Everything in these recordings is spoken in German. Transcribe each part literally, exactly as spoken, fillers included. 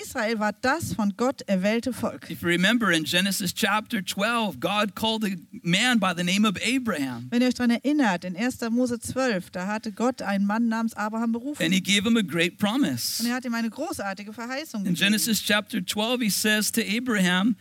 Israel war das von Gott erwählte Volk. If you remember in Genesis chapter twelve, God called a man by the name of Abraham. Wenn ihr euch daran erinnert, in erster Mose zwölf, da hatte Gott einen Mann namens Abraham berufen. And he gave him a great promise. Und er hat ihm eine großartige Verheißung In gegeben. Genesis chapter twelve, he says to Abraham,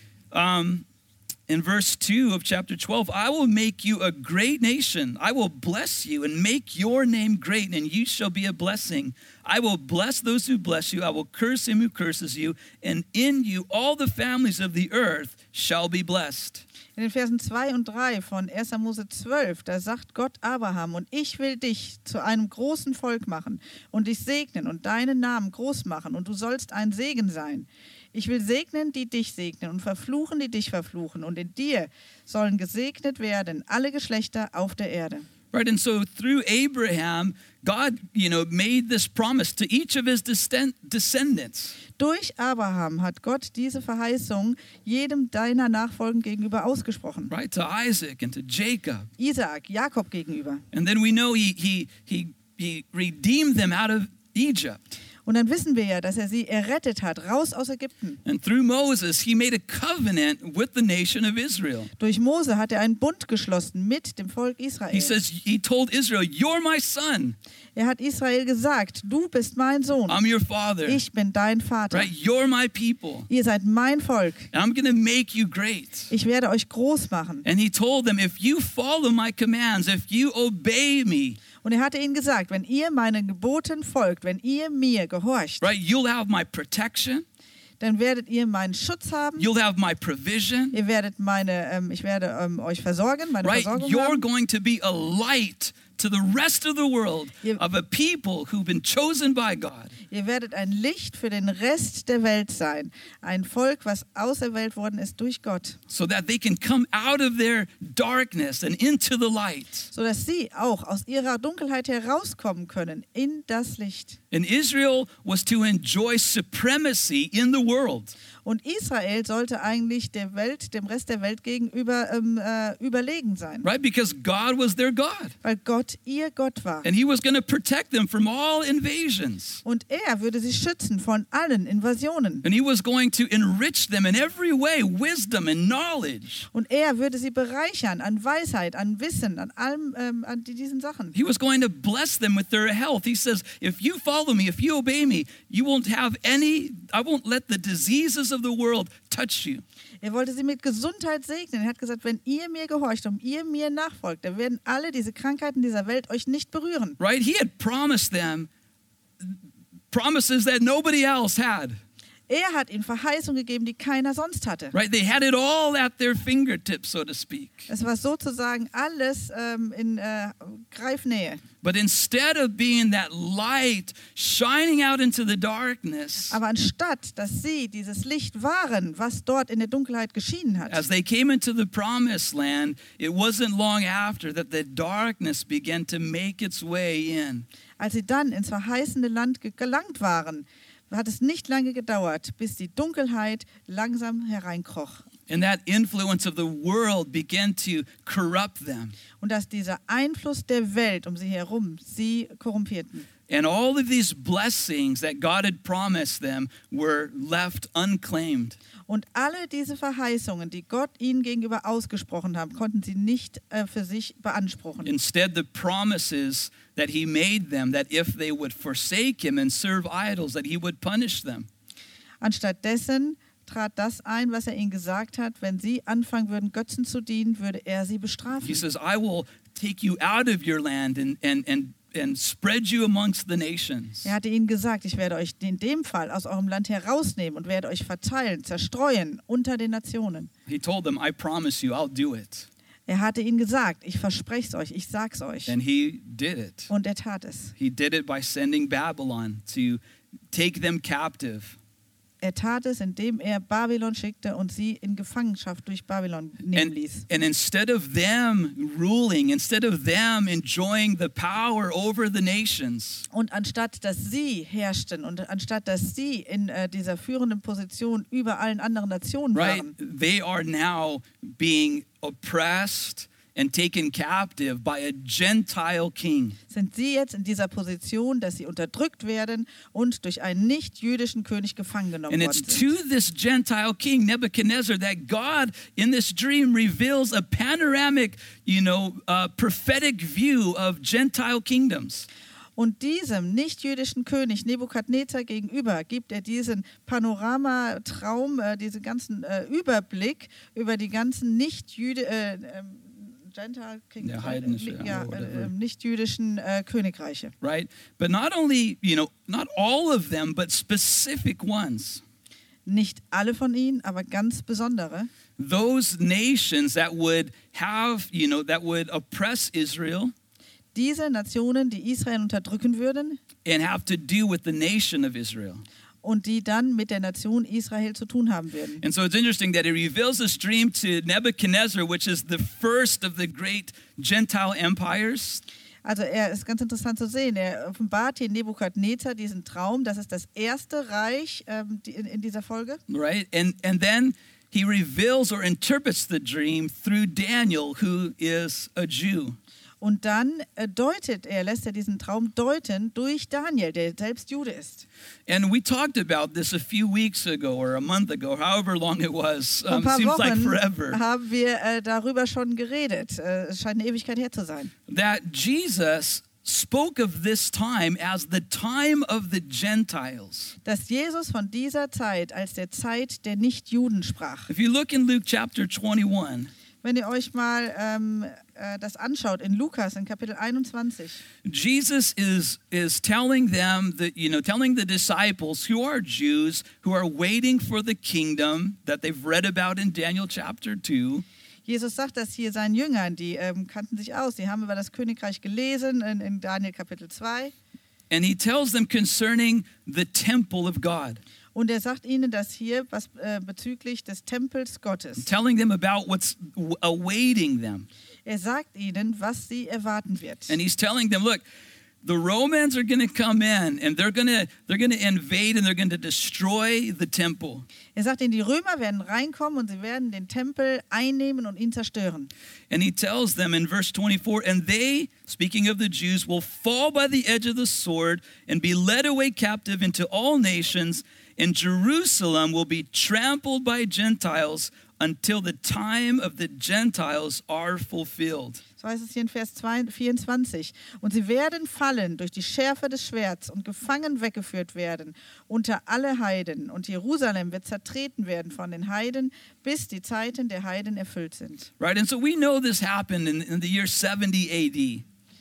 um, in verse two of chapter twelve, I will make you a great nation. I will bless you and make your name great, and you shall be a blessing. I will bless those who bless you. I will curse him who curses you. And in you all the families of the earth shall be blessed. In den Versen zwei und drei von erster Mose zwölf, da sagt Gott Abraham, und ich will dich zu einem großen Volk machen und dich segnen und deinen Namen groß machen, und du sollst ein Segen sein. Ich will segnen, die dich segnen, und verfluchen, die dich verfluchen. Und in dir sollen gesegnet werden alle Geschlechter auf der Erde. Right, and so through Abraham, God, you know, made this promise to each of his descend- descendants. Durch Abraham hat Gott diese Verheißung jedem deiner Nachfolgen gegenüber ausgesprochen. Right, to Isaac and to Jacob. Isaak, Jakob gegenüber. And then we know he he he he redeemed them out of Egypt. Und dann wissen wir ja, dass er sie errettet hat, raus aus Ägypten. And through Moses, he made a covenant with the nation of Israel. Durch Mose hat er einen Bund geschlossen mit dem Volk Israel. He says, he told Israel, you're my son. Er hat Israel gesagt, du bist mein Sohn. I'm your father. Ich bin dein Vater. Right? You're my people. Ihr seid mein Volk. And I'm going to make you great. Ich werde euch groß machen. And he told them, if you follow my commands, if you obey me, Und er hatte ihnen gesagt, wenn ihr meinen Geboten folgt, wenn ihr mir gehorcht, right, you'll have my protection. dann werdet ihr meinen Schutz haben. You'll have my provision. Ihr werdet meine, ähm, ich werde ähm, euch versorgen, meine Right? Versorgung You're haben. going to be a light to the rest of the world Ihr- of a people who've been chosen by God. Ihr werdet ein Licht für den Rest der Welt sein. Ein Volk, was auserwählt worden ist durch Gott. So that they can come out of their darkness and into the light. Sodass sie auch aus ihrer Dunkelheit herauskommen können in das Licht. And Israel was to enjoy supremacy in the world. Und Israel sollte eigentlich der Welt, dem Rest der Welt gegenüber ähm, äh, überlegen sein. Right? Because God was their God. Weil Gott ihr Gott war. And he was going to protect them from all invasions. Und er würde sie schützen von allen Invasionen. And he was going to enrich them in every way, wisdom and knowledge. Und er würde sie bereichern an Weisheit, an Wissen, an allem, ähm, an diesen Sachen. He was going to bless them with their health. He says, if you follow me, if you obey me, you won't have any, I won't let the diseases of the world touch you. Er wollte sie mit Gesundheit segnen. Er hat gesagt, wenn ihr mir gehorcht und ihr mir nachfolgt, dann werden alle diese Krankheiten dieser Welt euch nicht berühren. Right? He had promised them promises that nobody else had. Er hat ihnen Verheißungen gegeben, die keiner sonst hatte. Right? They had it all at their fingertips, so to speak. Es war sozusagen alles ähm, in äh, Greifnähe. But instead of being that light shining out into the darkness, Aber anstatt, dass sie dieses Licht waren, was dort in der Dunkelheit geschienen hat, as they came into the promised land, it wasn't long after that the darkness began to make its way in. als sie dann ins verheißene Land ge- gelangt waren, hat es nicht lange gedauert, bis die Dunkelheit langsam hereinkroch. And that influence of the world began to corrupt them. Und dass dieser Einfluss der Welt um sie herum sie korrumpierten. And all of these blessings that God had promised them were left unclaimed. Und alle diese Verheißungen, die Gott ihnen gegenüber ausgesprochen hat, konnten sie nicht äh, für sich beanspruchen. Instead, the promises that he made them, that if they would forsake him and serve idols, that he would punish them. Anstattdessen trat das ein, was er ihnen gesagt hat, wenn sie anfangen würden, Götzen zu dienen, würde er sie bestrafen. He says, I will take you out of your land and, and, and, and spread you amongst the nations. Er hatte ihnen gesagt, ich werde euch in dem Fall aus eurem Land herausnehmen und werde euch verteilen, zerstreuen unter den Nationen. He told them, I promise you, I'll do it. Er hatte ihnen gesagt, ich verspreche es euch, ich sag's euch. And he did it. Und er tat es. He did it by sending Babylon to take them captive. Er tat es, indem er Babylon schickte und sie in Gefangenschaft durch Babylon nehmen And, ließ. and instead of them ruling, instead of them enjoying the power over the nations, Und anstatt, dass sie herrschten und anstatt, dass sie in äh, dieser führenden Position über allen anderen Nationen right, waren, they are now being oppressed and taken captive by a Gentile king. Sind sie jetzt in dieser Position, dass sie unterdrückt werden und durch einen nicht-jüdischen König gefangen genommen And worden it's sind. to this Gentile king, Nebuchadnezzar, that God in this dream reveals a panoramic, you know, uh, prophetic view of Gentile kingdoms. Und diesem nicht-jüdischen König Nebukadnezar gegenüber gibt er diesen Panoramatraum, äh, diesen ganzen äh, Überblick über die ganzen nicht-jüdischen äh, ähm, Gentile King- Ja, heidnische, äh, ja, ja, whatever. äh, nicht-jüdischen äh, Königreiche. Right? But not only, you know, not all of them, but specific ones. Nicht alle von ihnen, aber ganz besondere. Those nations that would have, you know, that would oppress Israel Diese Nationen, die Israel unterdrücken würden and have to do with the nation of Israel. und die dann mit der Nation Israel zu tun haben würden. And so it's interesting that he reveals this dream to Nebuchadnezzar, which is the first of the great Gentile empires. Also er ist ganz interessant zu sehen. Er offenbart hier Nebukadnezar diesen Traum. Das ist das erste Reich ähm, die, in, in dieser Folge. Right? And and then he reveals or interprets the dream through Daniel, who is a Jew. Und dann äh, deutet er, lässt er diesen Traum deuten durch Daniel, der selbst Jude ist. And we talked about this a few weeks ago or a month ago, however long it was. Vor ein Um, paar seems like Wochen forever. haben wir äh, darüber schon geredet. Äh, es scheint eine Ewigkeit her zu sein. That Jesus spoke of this time as the time of the Gentiles. Dass Jesus von dieser Zeit als der Zeit der Nichtjuden sprach. If you look in Luke chapter twenty-one, Wenn ihr euch mal ähm, äh, das anschaut in Lukas in Kapitel einundzwanzig, Jesus is is telling them that, you know, telling the disciples who are Jews who are waiting for the kingdom that they've read about in Daniel chapter two. Jesus sagt das hier seinen Jüngern, die ähm, kannten sich aus, die haben über das Königreich gelesen in, in Daniel Kapitel zwei. And he tells them concerning the temple of God, Und er sagt ihnen das hier was äh, bezüglich des Tempels Gottes. telling them about what's w- awaiting them. Er sagt ihnen, was sie erwarten wird. And he's telling them, look, the Romans are going to come in and they're going to they're going to invade and they're going to destroy the temple. Er sagt ihnen, die Römer werden reinkommen und sie werden den Tempel einnehmen und ihn zerstören. And he tells them in verse twenty-four, and they, speaking of the Jews, will fall by the edge of the sword and be led away captive into all nations, and Jerusalem will be trampled by Gentiles until the time of the Gentiles are fulfilled. So heißt es hier in Vers vierundzwanzig. Und sie werden fallen durch die Schärfe des Schwerts und gefangen weggeführt werden unter alle Heiden. Und Jerusalem wird zertreten werden von den Heiden, bis die Zeiten der Heiden erfüllt sind. Right? And so we know this happened in, in the year seventy A D.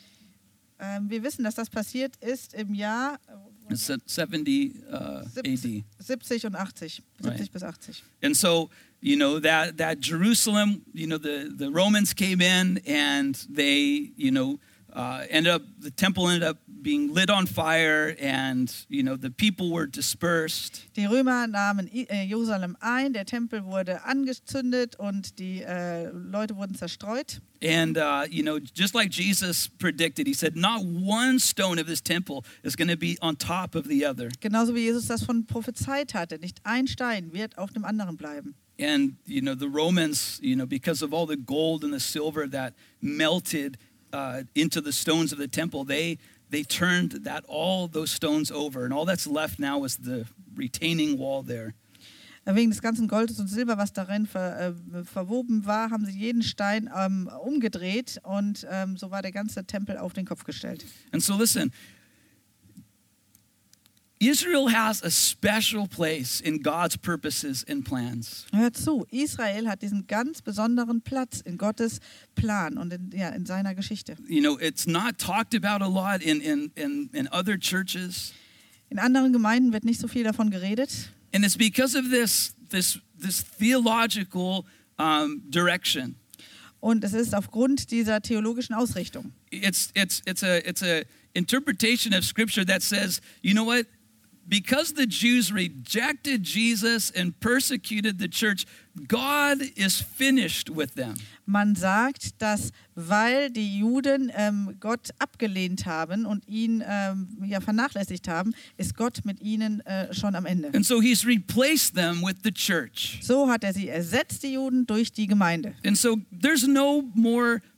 Ähm, wir wissen, dass das passiert ist im Jahr It's seventy uh, A D. siebzig und achtzig. siebzig Right. bis achtzig. And so, you know, that, that Jerusalem, you know, the, the Romans came in and they, you know, uh, ended up, the temple ended up being lit on fire and, you know, the people were dispersed. Die Römer nahmen I- äh, Jerusalem ein, der Tempel wurde angezündet und die äh, Leute wurden zerstreut. And, uh, you know, just like Jesus predicted, he said, not one stone of this temple is going to be on top of the other. Genauso wie Jesus das von prophezeit hatte. Nicht ein Stein wird auf dem anderen bleiben. And, you know, the Romans, you know, because of all the gold and the silver that melted uh, into the stones of the temple, they they turned that all those stones over. And all that's left now is the retaining wall there. Wegen des ganzen Goldes und Silber, was darin ver, äh, verwoben war, haben sie jeden Stein ähm, umgedreht und ähm, so war der ganze Tempel auf den Kopf gestellt. And so listen, Israel has a special place in God's purposes and plans. Hört zu, Israel hat diesen ganz besonderen Platz in Gottes Plan und in, ja, in seiner Geschichte. You know, it's not talked about a lot in, in, in, in other churches. In anderen Gemeinden wird nicht so viel davon geredet. And it's because of this, this, this theological um, direction. Und es ist aufgrund dieser theologischen Ausrichtung. It's, it's, it's, a, it's a interpretation of Scripture that says, you know what? Because the Jews rejected Jesus and persecuted the church, God is finished with them. Man sagt, dass weil die Juden ähm, Gott abgelehnt haben und ihn ähm, ja, vernachlässigt haben, ist Gott mit ihnen äh, schon am Ende. And so he's replaced them with the church. So hat er sie ersetzt, die Juden, durch die Gemeinde. And so there's no more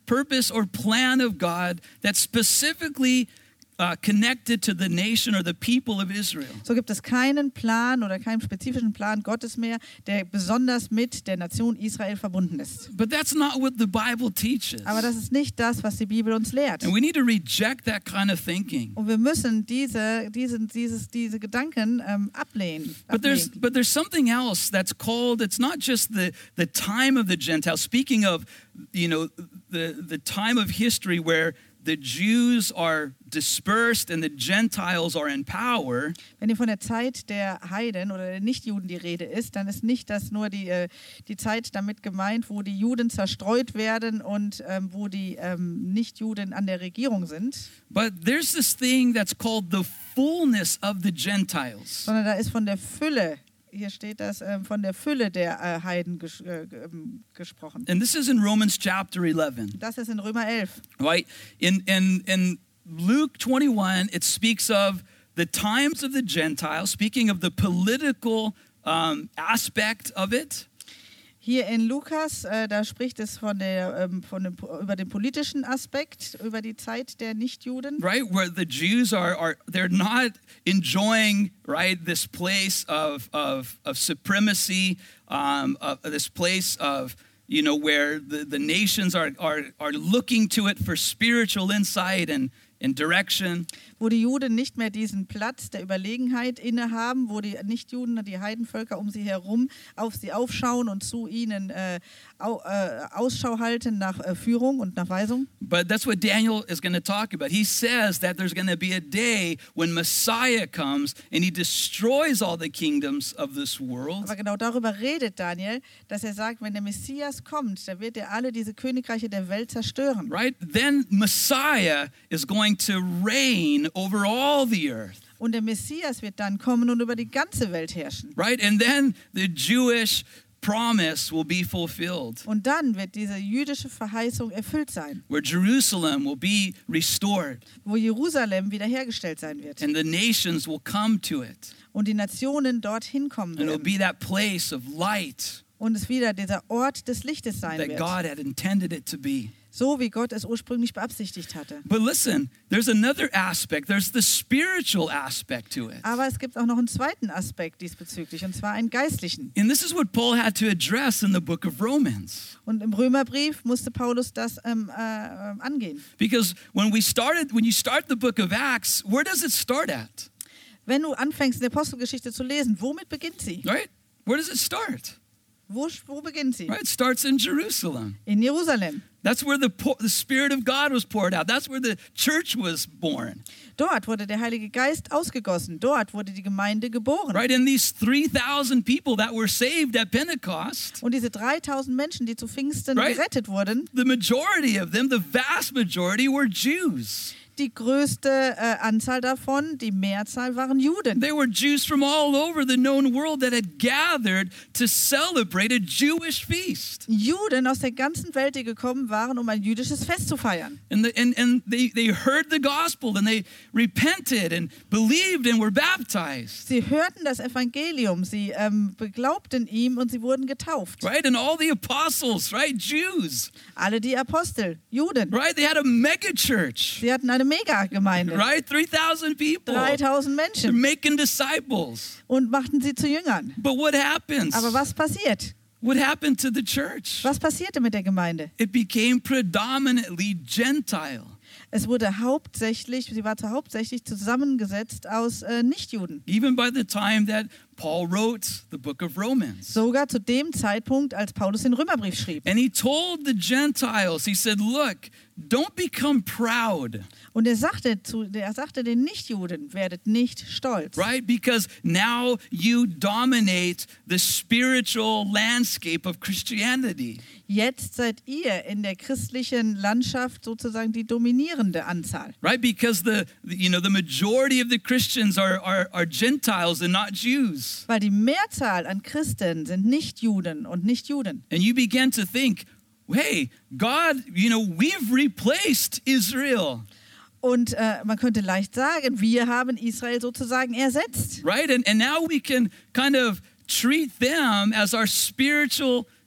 purpose, or plan of God that's specifically Uh, connected to the nation or the people of Israel. So gibt es keinen Plan oder keinen spezifischen Plan Gottes mehr, der besonders mit der Nation Israel verbunden ist. But that's not what the Bible teaches. Aber das ist nicht das, was die Bibel uns lehrt. And we need to reject that kind of thinking. Und wir müssen diese, diese, dieses, diese Gedanken ähm, ablehnen. But there's, ablehnen. but there's something else that's called, it's not just the, the time of the Gentiles. Speaking of, you know, the, the time of history where the Jews are dispersed and the Gentiles are in power. Wenn hier von der Zeit der Heiden oder der Nichtjuden die Rede ist, dann ist nicht das nur die, äh, die Zeit damit gemeint, wo die Juden zerstreut werden und ähm, wo die ähm, Nichtjuden an der Regierung sind. But there's this thing that's called the fullness of the Gentiles. Sondern da ist von der Fülle, hier steht das, ähm, von der Fülle der äh, Heiden ges äh, ähm, gesprochen. And this is in Romans chapter eleven. Das ist in Römer elf. Right? In, in, in Luke twenty-one, it speaks of the times of the Gentiles, speaking of the political um, aspect of it. Hier in Lukas, äh, da spricht es von der, ähm, von dem, über den politischen Aspekt, über die Zeit der Nichtjuden. Right, where the Jews are, are they're not enjoying, right, this place of, of, of supremacy, um, of this place of, you know, where the, the nations are, are, are looking to it for spiritual insight and, and direction. Wo die Juden nicht mehr diesen Platz der Überlegenheit innehaben, wo die Nichtjuden, die Heidenvölker um sie herum auf sie aufschauen und zu ihnen äh, au, äh, Ausschau halten nach äh, Führung und nach Weisung. But that's what Daniel is going to talk about. He says that there's going to be a day when Messiah comes and he destroys all the kingdoms of this world. Aber genau darüber redet Daniel, dass er sagt, wenn der Messias kommt, da wird er alle diese Königreiche der Welt zerstören. Right? Then Messiah is going to reign over all the earth. Und der Messias wird dann kommen und über die ganze Welt herrschen. Right? And then the Jewish promise will be fulfilled, Und dann wird diese jüdische Verheißung erfüllt sein, where Jerusalem will be restored wo Jerusalem wiederhergestellt sein wird. and the nations will come to it. Und die Nationen dorthin kommen And it'll werden. be that place of light Und es wieder dieser Ort des Lichtes sein that wird. God had intended it to be. So wie Gott es ursprünglich beabsichtigt hatte. But listen, there's another aspect. There's the spiritual aspect to it. Aber es gibt auch noch einen zweiten Aspekt diesbezüglich, und zwar einen geistlichen. And this is what Paul had to address in the book of Romans. Und im Römerbrief musste Paulus das ähm, äh, angehen. Because when we started, when you start the book of Acts, where does it start at? Wenn du anfängst, die Apostelgeschichte zu lesen, womit beginnt sie? Right? Where does it start? Wo, wo beginnt sie? Right? It starts in Jerusalem. In Jerusalem. That's where the, po- the Spirit of God was poured out. That's where the church was born. Dort wurde der Heilige Geist ausgegossen. Dort wurde die Gemeinde geboren. Right? And these three thousand people that were saved at Pentecost, Und diese dreitausend Menschen, die zu Pfingsten Right. gerettet wurden, the majority of them, the vast majority, were Jews. die größte äh, Anzahl davon, die Mehrzahl waren Juden. They were Jews from all over the known world that had gathered to celebrate a Jewish feast. Juden aus der ganzen Welt, die gekommen waren, um ein jüdisches Fest zu feiern. And, the, and, and they, they heard the gospel and they repented and believed and were baptized. Sie hörten das Evangelium, sie ähm, beglaubten ihm und sie wurden getauft. Right? And all the apostles, right? Jews. Alle die Apostel, Juden. Right? They had a mega church. Sie hatten eine Mega-Gemeinde. Right? three thousand people. dreitausend They're Menschen making disciples. und machten sie zu Jüngern. But what happens? Aber was passiert? What happened to the church? Was passierte mit der Gemeinde? It became predominantly Gentile. Es wurde hauptsächlich, sie war hauptsächlich zusammengesetzt aus äh, Nichtjuden. Even by the time that Paul wrote the book of Romans. Sogar zu dem Zeitpunkt, als Paulus den Römerbrief schrieb. And he told the Gentiles, he said, look, don't become proud, Und er sagte, zu, er sagte den Nichtjuden, werdet nicht stolz. right? Because now you dominate the spiritual landscape of Christianity. Jetzt seid ihr in der christlichen Landschaft sozusagen die dominierende Anzahl. Right? Because the, you know, the majority of the Christians are, are, are Gentiles and not Jews. Weil die Mehrzahl an Christen sind nicht Juden und nicht Juden. And you begin to think, hey, God, you know, we've replaced Israel. Und äh, man könnte leicht sagen, wir haben Israel sozusagen ersetzt. Right? And, and now we can kind of treat them as our spiritual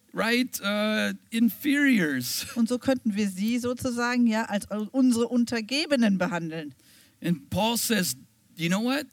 right, uh, inferiors. Und so könnten wir sie sozusagen ja als unsere Untergebenen behandeln. And Paul says, you know what?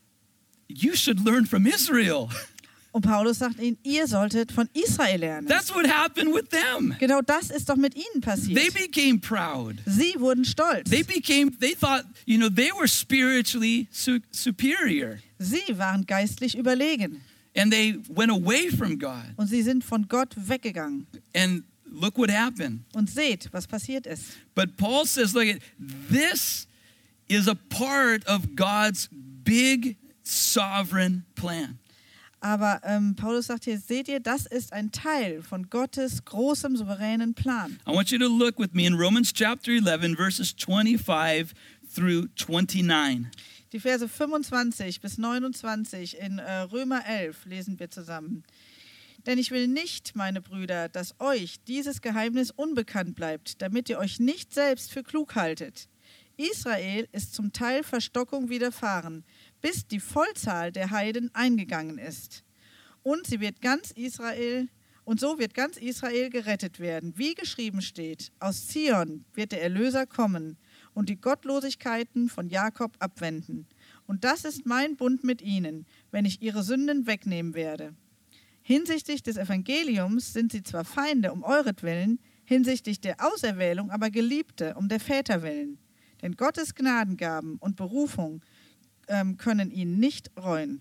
You should learn from Israel. Und Paulus sagt ihnen, ihr solltet von Israel lernen. That's what happened with them. Genau das ist doch mit ihnen They passiert. became proud. Sie wurden stolz. They became, they thought, you know, they were spiritually su- superior. Sie waren geistlich überlegen. And they went away from God. Und sie sind von Gott weggegangen. And look what happened. Und seht, was passiert ist. But Paul says, look, this is a part of God's big sovereign plan. Aber ähm, Paulus sagt hier, seht ihr, das ist ein Teil von Gottes großem, souveränen Plan. I want you to look with me in Romans chapter eleven, verses twenty-five through twenty-nine. Die Verse fünfundzwanzig bis neunundzwanzig in äh, Römer elf lesen wir zusammen. Denn ich will nicht, meine Brüder, dass euch dieses Geheimnis unbekannt bleibt, damit ihr euch nicht selbst für klug haltet. Israel ist zum Teil Verstockung widerfahren, bis die Vollzahl der Heiden eingegangen ist. Und sie wird ganz Israel, und so wird ganz Israel gerettet werden, wie geschrieben steht: Aus Zion wird der Erlöser kommen und die Gottlosigkeiten von Jakob abwenden. Und das ist mein Bund mit ihnen, wenn ich ihre Sünden wegnehmen werde. Hinsichtlich des Evangeliums sind sie zwar Feinde um euretwillen, hinsichtlich der Auserwählung aber Geliebte um der Väter willen. Denn Gottes Gnadengaben und Berufung ähm, können ihn nicht reuen.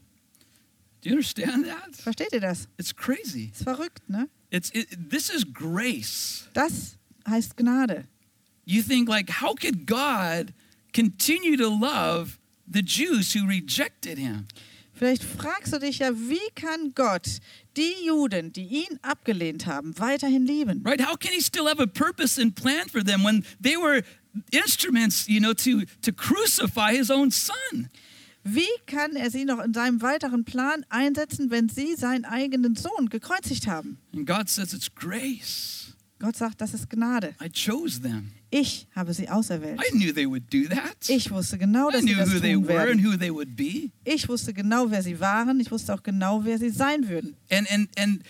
Do you understand that? Versteht ihr das? It's crazy. Ist verrückt, ne? It's it, this is grace. Das heißt Gnade. You think like, how could God continue to love the Jews who rejected him? Vielleicht fragst du dich ja, wie kann Gott die Juden, die ihn abgelehnt haben, weiterhin lieben? Right? How can he still have a purpose and plan for them when they were instruments, you know, to, to crucify his own son? Wie kann er sie noch in seinem weiteren Plan einsetzen, wenn sie seinen eigenen Sohn gekreuzigt haben? And God says it's grace. Gott sagt, das ist Gnade. I chose them. Ich habe sie auserwählt. I knew they would do that. Ich wusste genau, I dass sie knew das who they tun were and werden. who they would be. Ich wusste genau, wer sie waren. Ich wusste auch genau, wer sie sein würden. And and and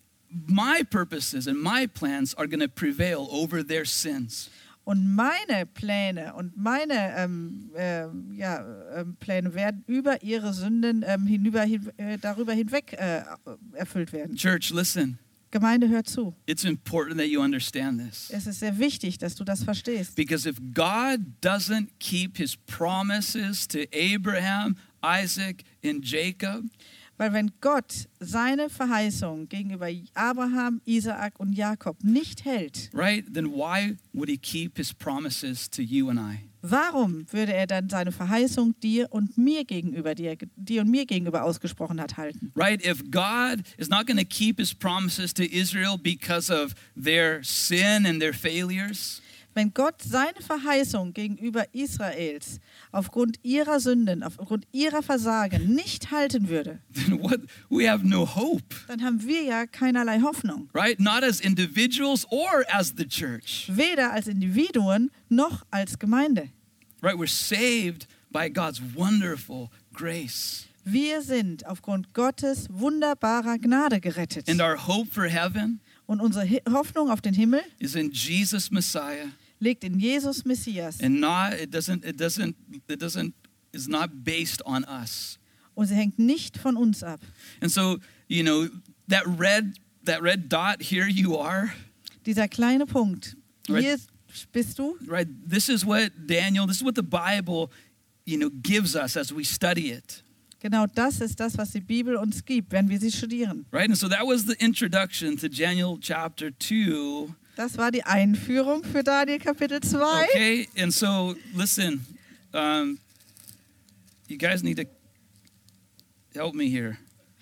my purposes and my plans are going to prevail over their sins. Und meine Pläne und meine ähm, äh, ja, ähm, Pläne werden über ihre Sünden ähm, hinüber, hin, äh, darüber hinweg äh, erfüllt werden. Church, listen. Gemeinde, hört zu. It's important that you understand this. Es ist sehr wichtig, dass du das verstehst. Because if God doesn't keep his promises to Abraham, Isaac, and Jacob, Weil wenn Gott seine Verheißung gegenüber Abraham, Isaak und Jakob nicht hält, right, then why would he keep his promises to you and I? warum würde er dann seine Verheißung dir und mir gegenüber, die er dir und mir gegenüber ausgesprochen hat, halten? Right? If God is not going to keep his promises to Israel because of their sin and their failures, Wenn Gott seine Verheißung gegenüber Israels aufgrund ihrer Sünden, aufgrund ihrer Versagen nicht halten würde, then what we have no hope. dann haben wir ja keinerlei Hoffnung. Right? Not as individuals or as the church. Weder als Individuen noch als Gemeinde. Right? We're saved by God's wonderful grace. Wir sind aufgrund Gottes wunderbarer Gnade gerettet. And our hope for heaven Und unsere Hi- Hoffnung auf den Himmel is in Jesus Messiah. liegt in Jesus Messias. And not it doesn't it doesn't it doesn't is not based on us. Und sie hängt nicht von uns ab. And so, you know, that red that red dot, here you are, Dieser kleine Punkt, Right. hier bist du. right? This is what Daniel, this is what the Bible, you know, gives us as we study it. Genau das ist das, was die Bibel uns gibt, wenn wir sie studieren. Right? And so that was the introduction to Daniel chapter two. Das war die Einführung für Daniel Kapitel zwei. Okay? And so listen, um, you guys need to help me here.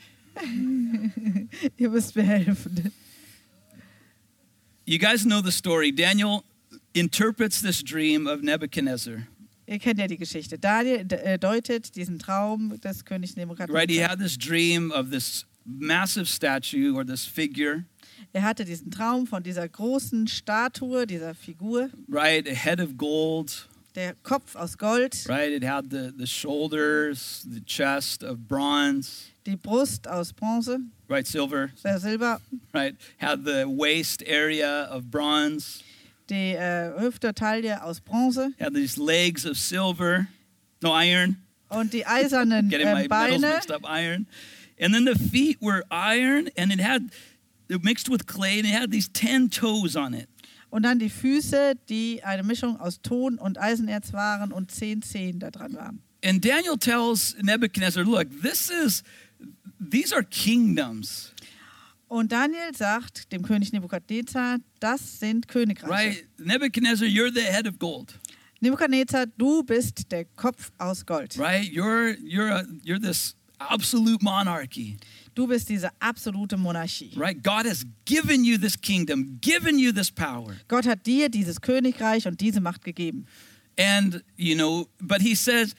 Ihr müsst mir helfen. You guys know the story. Daniel interprets this dream of Nebuchadnezzar. Ihr kennt ja die Geschichte. Daniel äh, deutet diesen Traum des Königs Nebukadnezar. Right? He had this dream of this massive statue or this figure, Er hatte diesen Traum von dieser großen Statue, dieser Figur, right? A head of gold, der Kopf aus Gold, right? It had the, the shoulders, the chest of bronze, die die Brust aus Bronze, right? Silver, äh, Silber, right? Had the waist area of bronze, die äh, Hüfte, Taille aus Bronze had these legs of silver, no iron, und die eisernen getting äh, my metals Beine. mixed up, iron. And then the feet were iron, and it had, it mixed with clay, and it had these ten toes on it. Und dann die Füße, die eine Mischung aus Ton und Eisenerz waren und zehn Zehen da dran waren. And Daniel tells Nebuchadnezzar, look, this is, these are kingdoms, Und Daniel sagt dem König Nebukadnezar, das sind Königreiche. right? Nebuchadnezzar, you're the head of gold, Nebukadnezar, du bist der Kopf aus Gold. right? You're, you're, a, you're this absolute monarchy, Du bist diese absolute Monarchie. right? God has given you this kingdom, given you this power. Gott hat dir dieses Königreich und diese Macht gegeben. And, you know, but he says,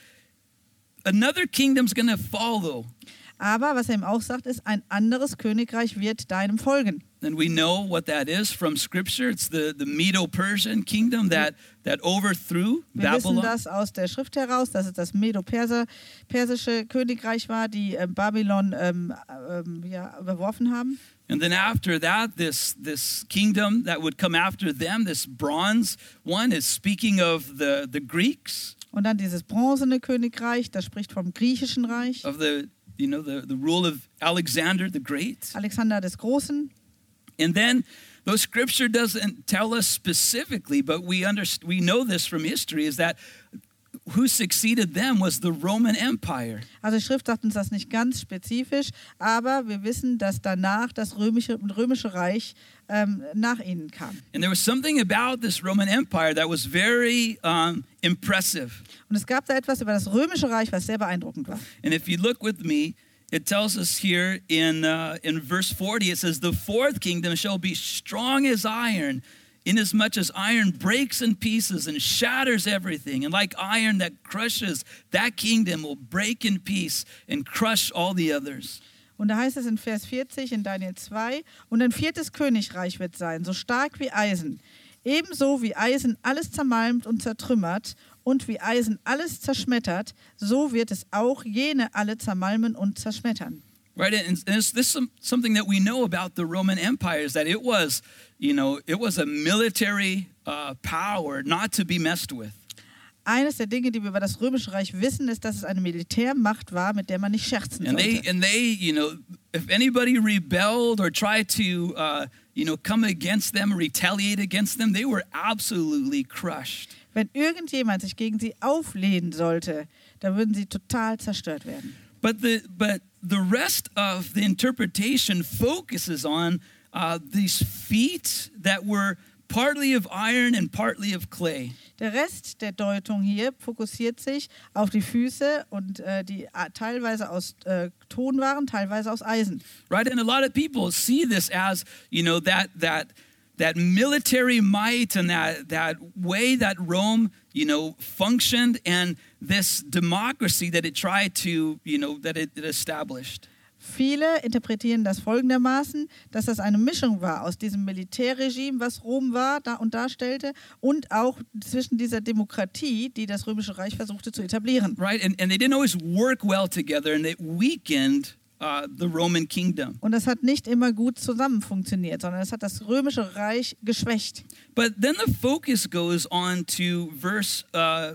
another kingdom's going to follow. Aber was er ihm auch sagt, ist, ein anderes Königreich wird deinem folgen. And we know what that is from Scripture. It's the, the Medo-Persian kingdom that, that overthrew Wir wissen Babylon. das aus der Schrift heraus, dass es das Medo-Persische Königreich war, die äh, Babylon ähm, ähm, ja, überworfen haben. And then after that, this, this kingdom that would come after them, this bronze one, is speaking of the, the Greeks, Und dann dieses bronzene Königreich, das spricht vom griechischen Reich, of the, you know, the, the rule of Alexander the Great. Alexander des Großen. And then, though Scripture doesn't tell us specifically, but we underst- we know this from history, is that who succeeded them was the Roman Empire. Also die Schrift sagt uns das nicht ganz spezifisch, aber wir wissen, dass danach das römische, römische Reich ähm, nach ihnen kam. And there was something about this Roman Empire that was very um, impressive. Und es gab da etwas über das römische Reich, was sehr beeindruckend war. And if you look with me, it tells us here in, uh, in verse forty, it says, the fourth kingdom shall be strong as iron, inasmuch as iron breaks in pieces and shatters everything. And like iron that crushes, that kingdom will break in piece and crush all the others. Und da heißt es in Vers vierzig in Daniel zwei, und ein viertes Königreich wird sein, so stark wie Eisen. Ebenso wie Eisen alles zermalmt und zertrümmert und wie Eisen alles zerschmettert, so wird es auch jene alle zermalmen und zerschmettern. Right, and, and this, this is something that we know about the Roman Empire is that it was, you know, it was a military uh, power not to be messed with. Eines der Dinge, die wir über das Römische Reich wissen, ist, dass es eine Militärmacht war, mit der man nicht scherzen And they, sollte. and they, you know, if anybody rebelled or tried to, uh, you know, come against them, retaliate against them, they were absolutely crushed. Wenn irgendjemand sich gegen sie auflehnen sollte, dann würden sie total zerstört werden. But the but the rest of the interpretation focuses on uh, these feet that were partly of iron and partly of clay. Der Rest der Deutung hier fokussiert sich auf die Füße, und äh, die äh, teilweise aus äh, Ton waren, teilweise aus Eisen. Right, and a lot of people see this as, you know, that that that military might and that that way that Rome, you know, functioned, and this democracy that it tried to, you know, that it, it established. Viele interpretieren das folgendermaßen, dass das eine Mischung war aus diesem Militärregime, was Rom war da und darstellte, und auch zwischen dieser Demokratie, die das Römische Reich versuchte zu etablieren. Right, and, and they didn't always work well together, and it weakened uh, the Roman kingdom. Und das hat nicht immer gut zusammen funktioniert, sondern es hat das Römische Reich geschwächt. But then the focus goes on to verse uh,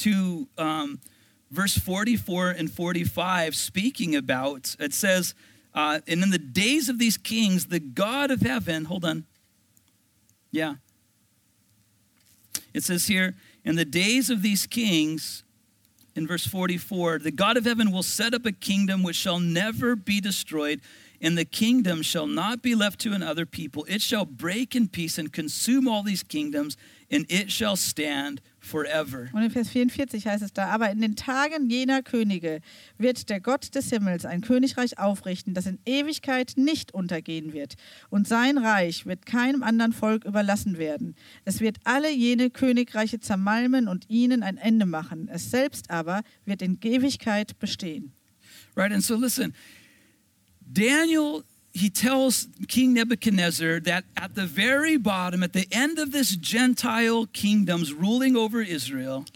to um, verse forty-four and forty-five, speaking about, it says, uh, and in the days of these kings, the God of heaven, hold on, yeah. It says here, in the days of these kings, in verse forty-four, the God of heaven will set up a kingdom which shall never be destroyed, and the kingdom shall not be left to another people. It shall break in peace and consume all these kingdoms, and it shall stand forever. Und in Vers vierundvierzig heißt es da, aber in den Tagen jener Könige wird der Gott des Himmels ein Königreich aufrichten, das in Ewigkeit nicht untergehen wird. Und sein Reich wird keinem anderen Volk überlassen werden. Es wird alle jene Königreiche zermalmen und ihnen ein Ende machen. Es selbst aber wird in Ewigkeit bestehen. Right, and so listen, Daniel, he tells King Nebuchadnezzar that at the very bottom, at the end of this Gentile kingdoms ruling over Israel,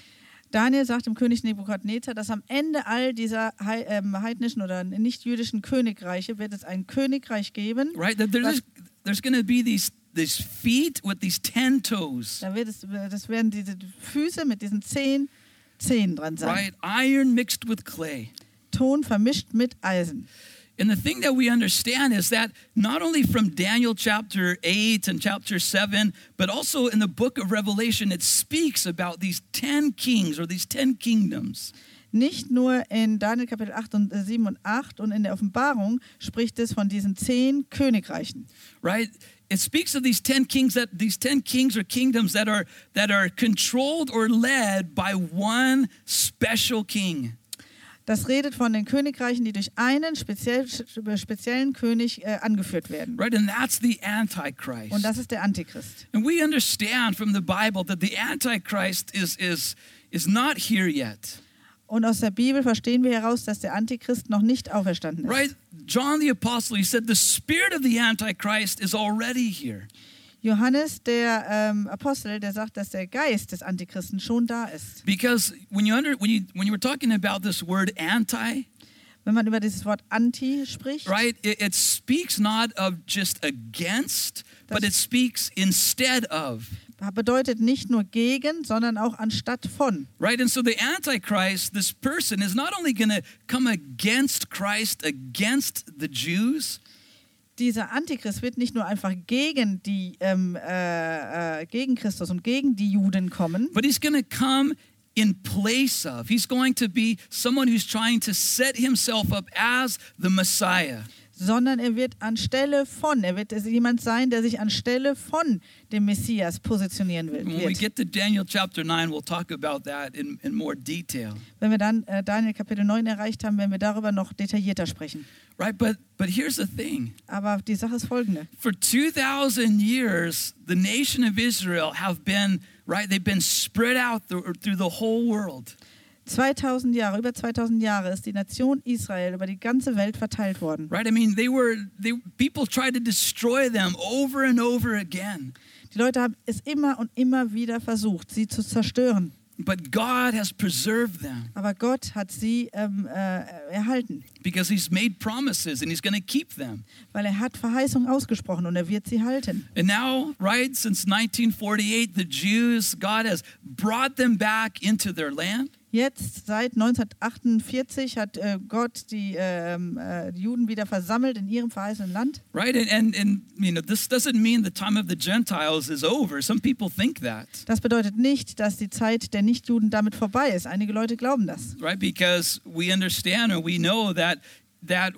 Daniel sagt dem König Nebukadnezar, dass am Ende all dieser hei- ähm, heidnischen oder nicht-jüdischen Königreiche wird es ein Königreich geben. Right? That There's, there's going to be these, these feet with these ten toes. Da wird es, das werden diese Füße mit diesen zehn Zehen dran sein. Right? Iron mixed with clay. Ton vermischt mit Eisen. And the thing that we understand is that not only from Daniel chapter eight and chapter seven, but also in the book of Revelation, it speaks about these ten kings or these ten kingdoms. Nicht nur in Daniel Kapitel acht und äh, sieben und acht und in der Offenbarung spricht es von diesen zehn Königreichen. Right? It speaks of these ten kings that these ten kings or kingdoms that are that are controlled or led by one special king. Das redet von den Königreichen, die durch einen speziell, speziellen König äh, angeführt werden. Right? And that's the Antichrist. Und das ist der Antichrist. And we understand from the Bible that the Antichrist is is is not here yet. Und aus der Bibel verstehen wir heraus, dass der Antichrist noch nicht auferstanden ist. Right? John the Apostle, he said the spirit of the Antichrist is already here. Johannes, der ähm, Apostel, der sagt, dass der Geist des Antichristen schon da ist. Because when you under when you when you were talking about this word anti, Wenn man über dieses Wort Anti spricht, right? It, it speaks not of just against, but Das- it speaks instead of. bedeutet nicht nur gegen, sondern auch anstatt von. Right? And so the Antichrist, this person, is not only going to come against Christ, against the Jews, Dieser Antichrist wird nicht nur einfach gegen die ähm, äh, äh, gegen Christus und gegen die Juden kommen, but he's going to come in place of. He's going to be someone who's trying to set himself up as the Messiah. sondern er wird anstelle von, er wird jemand sein, der sich anstelle von dem Messias positionieren will- When we wird. get to Daniel chapter nine, we'll talk about that in, in more detail. Wenn wir dann äh, Daniel Kapitel neun erreicht haben, werden wir darüber noch detaillierter sprechen. Right? But but here's the thing. Aber die Sache ist folgende. For two thousand years, the nation of Israel have been, right, they've been spread out through, through the whole world. zweitausend Jahre, über zweitausend Jahre ist die Nation Israel über die ganze Welt verteilt worden. Right? I mean, they were, they, people tried to destroy them over and over again. Die Leute haben es immer und immer wieder versucht, sie zu zerstören. But God has preserved them Aber Gott hat sie ähm, äh, erhalten, because He's made promises and He's going to keep them. weil er hat Verheißungen ausgesprochen und er wird sie halten. And now, right, since nineteen forty-eight, the Jews, God has brought them back into their land. Jetzt, seit neunzehnhundertachtundvierzig, hat äh, Gott die, ähm, äh, die Juden wieder versammelt in ihrem verheißenen Land. Right? And, and, and, you know, this doesn't mean the time of the Gentiles is over. Some people think that, Das bedeutet nicht, dass die Zeit der Nichtjuden damit vorbei ist. Einige Leute glauben das. right? Because we understand or we know that, that,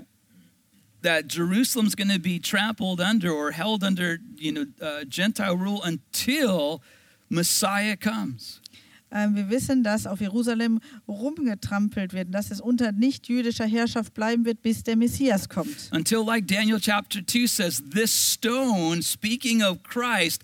that Jerusalem's going to be trampled under or held under, you know, uh, Gentile rule until Messiah comes. Ähm, wir wissen, dass auf Jerusalem rumgetrampelt wird und dass es unter nicht-jüdischer Herrschaft bleiben wird, bis der Messias kommt. Until, like Daniel chapter two says, this stone, speaking of Christ,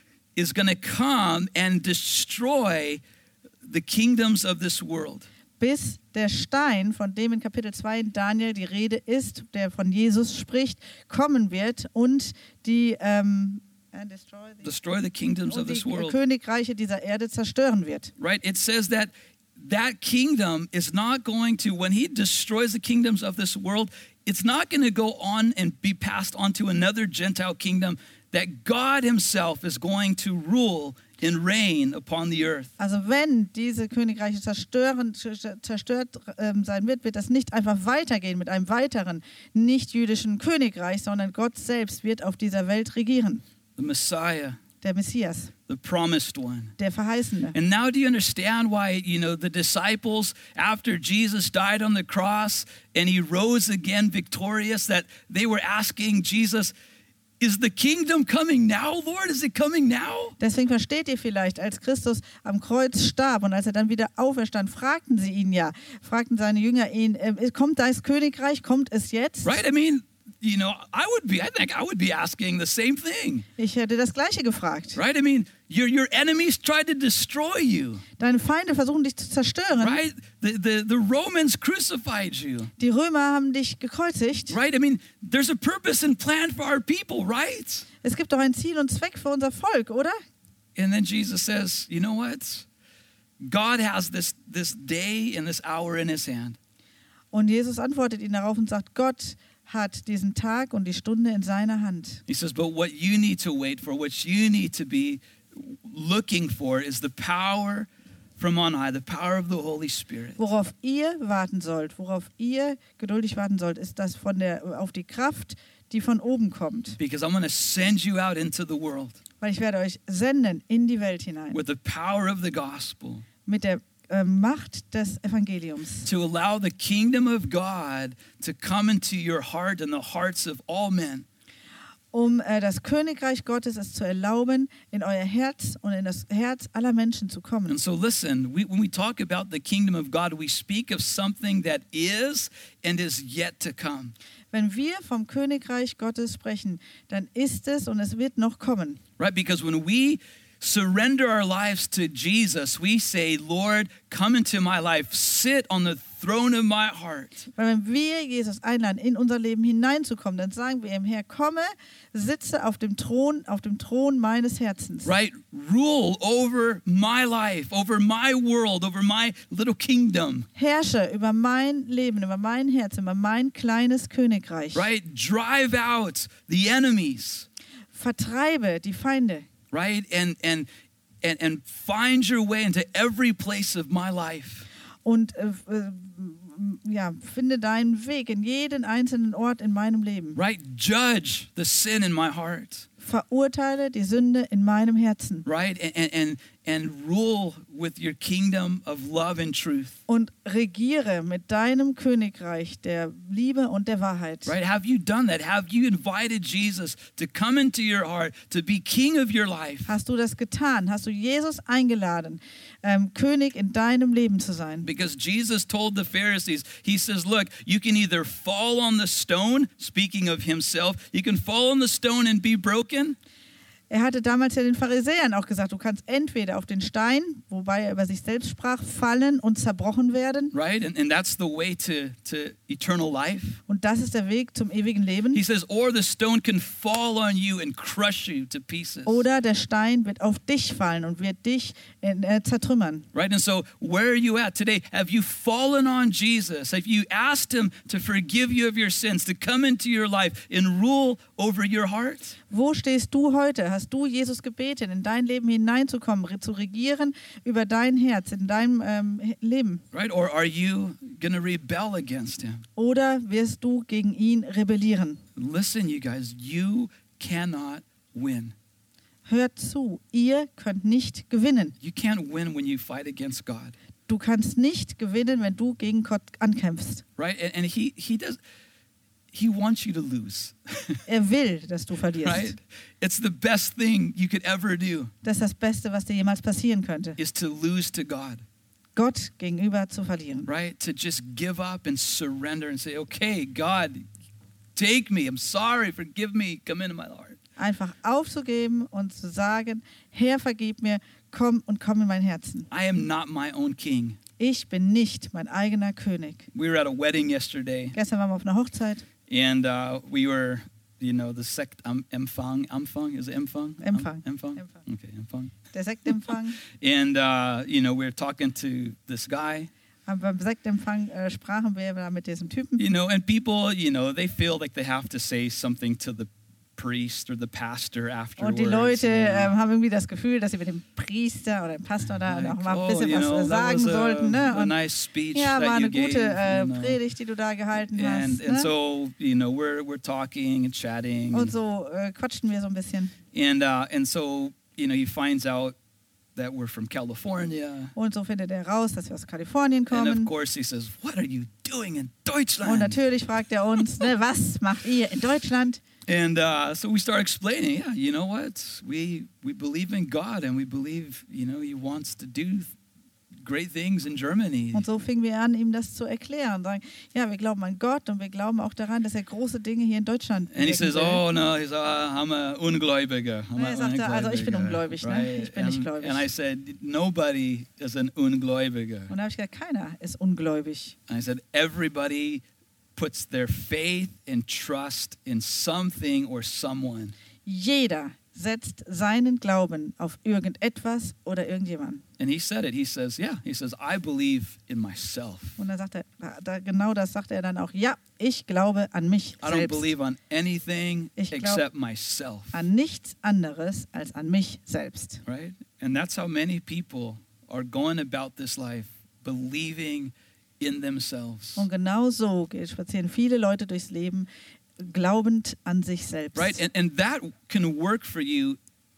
is going to come and destroy the kingdoms of this world. Bis der Stein, von dem in Kapitel zwei in Daniel die Rede ist, der von Jesus spricht, kommen wird und die, ähm, and destroy the, Destroy the kingdoms of und die this world. Königreiche dieser Erde zerstören wird. Right? It says that that kingdom is not going to, when he destroys the kingdoms of this world, it's not going to go on and be passed on to another Gentile kingdom, that God himself is going to rule and reign upon the earth. Also wenn diese Königreiche zerstören, zerstört ähm, sein wird, wird das nicht einfach weitergehen mit einem weiteren nicht-jüdischen Königreich, sondern Gott selbst wird auf dieser Welt regieren. The Messiah, Der Messias, the promised one. der Verheißene. And now do you understand why, you know, the disciples, after Jesus died on the cross and he rose again victorious, that they were asking Jesus, is the kingdom coming now, Lord? Is it coming now? Deswegen versteht ihr vielleicht, als Christus am Kreuz starb und als er dann wieder auferstand, fragten sie ihn ja, fragten seine Jünger ihn, äh, kommt das Königreich, kommt es jetzt? Right? I mean, you know, I would be, I think I would be asking the same thing. Ich hätte das Gleiche gefragt. Right? I mean, your, your enemies tried to destroy you. Deine Feinde versuchen dich zu zerstören. Right? The, the, the Romans crucified you. Die Römer haben dich gekreuzigt. Right? I mean, there's a purpose and plan for our people, right? Es gibt doch ein Ziel und Zweck für unser Volk, oder? And then Jesus says, you know what? God has this, this day and this hour in his hand. Und Jesus antwortet ihnen darauf und sagt, Gott hat diesen Tag und die Stunde in seiner Hand. He says, but what you need to wait for, what you need to be looking for is the power from on high, the power of the Holy Spirit. Worauf ihr warten sollt, worauf ihr geduldig warten sollt, ist das von der, auf die Kraft, die von oben kommt. Because I'm going to send you out into the world Weil ich werde euch senden in die Welt hinein with the power of the gospel mit der äh, Macht des Evangeliums, to allow the kingdom of God to come into your heart and the hearts of all men. um äh, das Königreich Gottes es zu erlauben, in euer Herz und in das Herz aller Menschen zu kommen. And so listen, we, when we talk about the kingdom of God, we speak of something that is and is yet to come. Wenn wir vom Königreich Gottes sprechen, dann ist es und es wird noch kommen. Right? Because when we surrender our lives to Jesus, we say, Lord, come into my life, sit on the throne of my heart. Weil wenn wir Jesus einladen, in unser Leben hineinzukommen, dann sagen wir ihm, Herr, komme, sitze auf dem Thron, auf dem Thron meines Herzens. Right? Rule over my life, over my world, over my little kingdom. Herrsche über mein Leben, über mein Herz, über mein kleines Königreich. Right? Drive out the enemies. Vertreibe die Feinde. Right? And and and and find your way into every place of my life. Und äh, äh, ja, finde deinen Weg in jeden einzelnen Ort in meinem Leben. Right? Judge the sin in my heart. Verurteile die Sünde in meinem Herzen. Right? And and and rule with your kingdom of love and truth. Und regiere mit deinem Königreich der Liebe und der Wahrheit. Right? Have you done that? Have you invited Jesus to come into your heart, to be king of your life? Hast du das getan? Hast du Jesus eingeladen, ähm, König in deinem Leben zu sein? Because Jesus told the Pharisees, he says, look, you can either fall on the stone, speaking of himself, you can fall on the stone and be broken. Er hatte damals ja den Pharisäern auch gesagt, du kannst entweder auf den Stein, wobei er über sich selbst sprach, fallen und zerbrochen werden. Right? And, and that's the way to, to eternal life. Und das ist der Weg zum ewigen Leben. He says, or the stone can fall on you and crush you to pieces. Oder der Stein wird auf dich fallen und wird dich äh, zertrümmern. Right? And so where are you at today? Have you fallen on Jesus? Have you asked him to forgive you of your sins, to come into your life and rule over your heart? Wo stehst du heute? Hast du Jesus gebeten, in dein Leben hineinzukommen, re- zu regieren über dein Herz, in deinem ähm, Leben? Right? Or are you going to rebel against him? Oder wirst du gegen ihn rebellieren? Listen, you guys, you cannot win. Hört zu, ihr könnt nicht gewinnen. You can't win when you fight against God. Du kannst nicht gewinnen, wenn du gegen Gott ankämpfst. Right? And, and he he does he wants you to lose. Er will, dass du verlierst. Right? It's the best thing you could ever do Das ist das Beste, was dir jemals passieren könnte. is to lose to God. Gott gegenüber zu verlieren. Right? To just give up and surrender and say, "Okay, God, take me. I'm sorry. Forgive me. Come into my heart." Einfach aufzugeben und zu sagen, Herr, vergib mir, komm und komm in mein Herzen. I am not my own king. Ich bin nicht mein eigener König. We were at a wedding yesterday, Gestern waren wir auf einer Hochzeit. and uh, we were, you know, the sect um, Empfang, Empfang, is it Empfang? Empfang. Um, Empfang. Empfang. Okay, Empfang. Der Sektempfang. And uh, you know, we were talking to this guy, Aber beim Sektempfang äh, sprachen wir da mit diesem Typen. you know, and people, you know, they feel like they have to say something to the priest or the pastor afterwards. Und die Leute you know. ähm, haben irgendwie das Gefühl, dass sie mit dem Priester oder dem Pastor da Like, noch mal ein oh, bisschen you was know, äh, that sagen was a, sollten. Ne? a Und nice speech ja, war that you eine gute gave, äh, you know. Predigt, die du da gehalten And, hast. and Ne? so, you know, we're we're talking and chatting, Und so äh, quatschten wir so ein bisschen. and uh, and so, you know, he finds out that we're from California, Und so findet er raus, dass wir aus Kalifornien and of kommen. course he says, "What are you doing in Und Deutschland?" natürlich fragt er uns, ne, was macht ihr in Deutschland? And uh, so we start explaining, yeah, you know what? We we believe in God, and we believe, you know, He wants to do great things in Germany. Und so fingen wir an, ihm das zu erklären. Sagen, ja, wir glauben an Gott und wir glauben auch daran, dass er große Dinge hier in Deutschland And he wirken says, will. "Oh no," he says, "Uh, "I'm a Ungläubiger." I'm Er sagte, also ich bin ungläubig, ne? right? Ich bin nicht and, gläubig. and I said, "Nobody is an Ungläubiger." Und da habe ich gesagt, keiner ist ungläubig. And I said, "Everybody puts their faith and trust in something or someone." Jeder setzt seinen Glauben auf irgendetwas oder irgendjemand. And he said it. He says, yeah, he says, I believe in myself. Und dann sagt er, da, genau das sagt er dann auch, ja, ich glaube an mich I don't selbst. believe on anything Ich glaub- except myself. An nichts anderes als an mich selbst. Right? And that's how many people are going about this life, believing in themselves. Und genau so geht- spazieren viele Leute durchs Leben, glaubend an sich selbst. Right? And, and that can work for you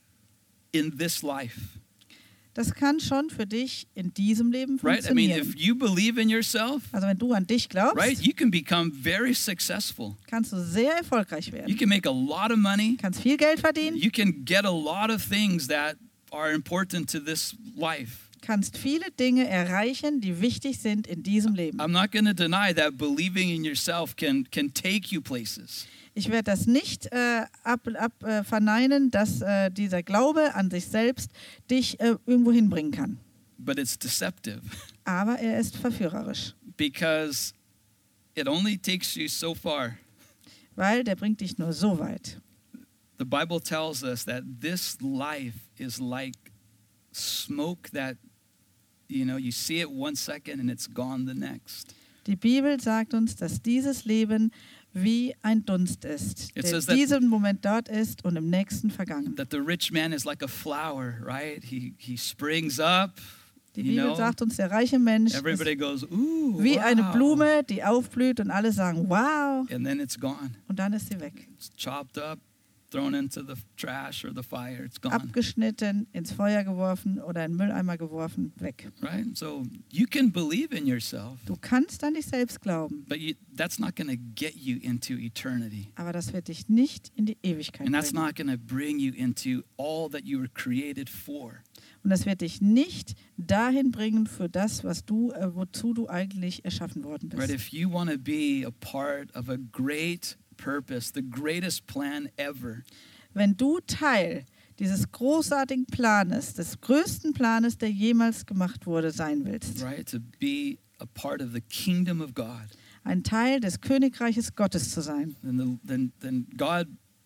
in this life. Das kann schon für dich in diesem Leben Right? I mean, funktionieren. if you believe in yourself, Also wenn du an dich glaubst, right, you can become very successful. kannst du sehr erfolgreich You werden. can make a lot of money. Kannst viel Geld verdienen, You can get a lot of things that are important to this life. kannst viele Dinge erreichen, die wichtig sind in diesem Leben. I'm not going to deny that believing in yourself can can take you places. Ich werde das nicht äh, ab, ab, äh, verneinen, dass äh, dieser Glaube an sich selbst dich äh, irgendwo hinbringen kann. But it's deceptive Aber er ist verführerisch, because it only takes you so far. weil der bringt dich nur so weit. The Bible tells us that this life is like smoke that, you know, you see it one second and it's gone the next. Die Bibel sagt uns, dass dieses Leben wie ein Dunst ist, It der says that- diesen Moment dort ist und im nächsten vergangen. That the rich man is like a flower, right? He he springs up, Die you Bibel know. sagt uns, der reiche Mensch ist Everybody goes, ooh, wie wow. eine Blume, die aufblüht und alle sagen, wow, And then it's gone. und dann ist sie weg. It's chopped up, thrown into the trash or the fire. It's gone, Abgeschnitten, ins Feuer geworfen oder in den Mülleimer geworfen, weg. right? So you can believe in yourself, Du kannst an dich selbst glauben, but you, that's not going to get you into eternity. aber das wird dich nicht in die Ewigkeit And that's bringen. not going to bring you into all that you were created for. Und das wird dich nicht dahin bringen für das, was du, äh, wozu du eigentlich erschaffen worden Right? bist. If you want to be a part of a great purpose, the greatest plan ever, Wenn du Teil dieses großartigen Planes, des größten Planes, der jemals gemacht wurde, sein willst, right? To be a part of the kingdom of God, ein Teil des Königreiches Gottes zu sein, then, the, then, then God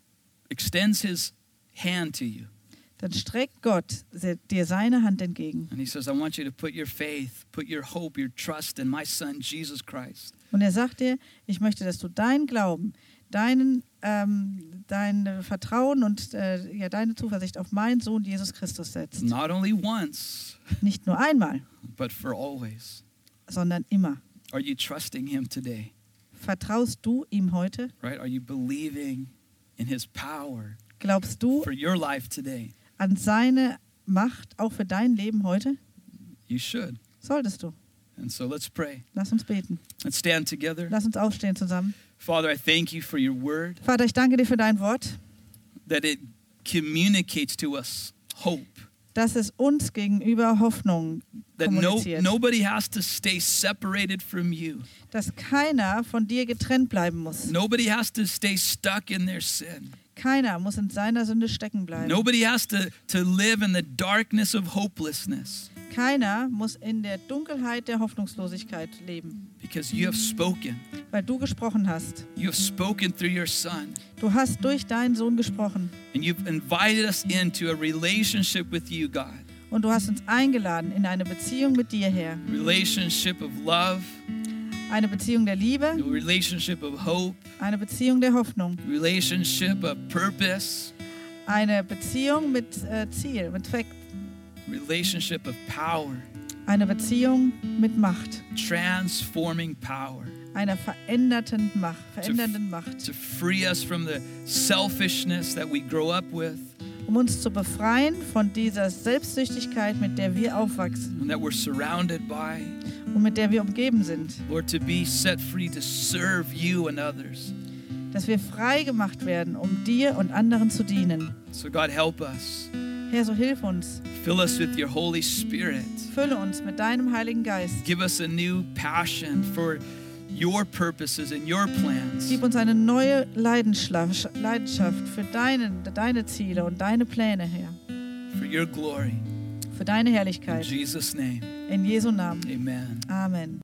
extends his hand to you. dann streckt Gott se- dir seine Hand entgegen. And he says, I want you to put your faith, put your hope, your trust in my son, Jesus Christ. Und er sagt dir, ich möchte, dass du deinen Glauben, deinen, ähm, dein Vertrauen und äh, ja, deine Zuversicht auf meinen Sohn Jesus Christus setzt. Not only once, Nicht nur einmal, but for always. sondern immer. Are you trusting him today? Vertraust du ihm heute? Right? Are you believing in his power Glaubst du for your life today? an seine Macht auch für dein Leben heute? You should. Solltest du. And so let's pray. Lass uns beten. Let's stand together. Lass uns aufstehen zusammen. Father, I thank you for your word, Vater, ich danke dir für dein Wort, that it communicates to us hope. dass es uns gegenüber Hoffnung That no, kommuniziert. nobody has to stay separated from you. Dass keiner von dir getrennt bleiben muss. Nobody has to stay stuck in their sin. Keiner muss in seiner Sünde stecken bleiben. Nobody has to, to live in the darkness of hopelessness, Keiner muss in der Dunkelheit der Hoffnungslosigkeit leben, because you have spoken. weil du gesprochen hast. You have spoken through your son, Du hast durch deinen Sohn gesprochen and you've invited us into a relationship with you, God. und du hast uns eingeladen in eine Beziehung mit dir, Herr. Relationship of love, Eine Beziehung der Liebe, a relationship of hope, eine Beziehung der Hoffnung, relationship of purpose, eine Beziehung mit äh, Ziel, mit Zweck, relationship of power, eine Beziehung mit Macht, transforming power, einer veränderten Macht, verändernden Macht, to free us from the selfishness that we grow up with um uns zu befreien von dieser Selbstsüchtigkeit, mit der wir aufwachsen and that we're surrounded by. und mit der wir umgeben sind. Lord, to be set free to serve you and others. Dass wir frei gemacht werden, um dir und anderen zu dienen. So God, help us. Herr, so hilf uns. Fill us with your Holy Spirit. Fülle uns mit deinem Heiligen Geist. Give us a new passion for your purposes and your plans. Gib uns eine neue Leidenschaft, Leidenschaft für deine, deine Ziele und deine Pläne, Herr. For your glory. Für deine In Herrlichkeit. Jesus' name, In Jesu Namen. amen. Amen.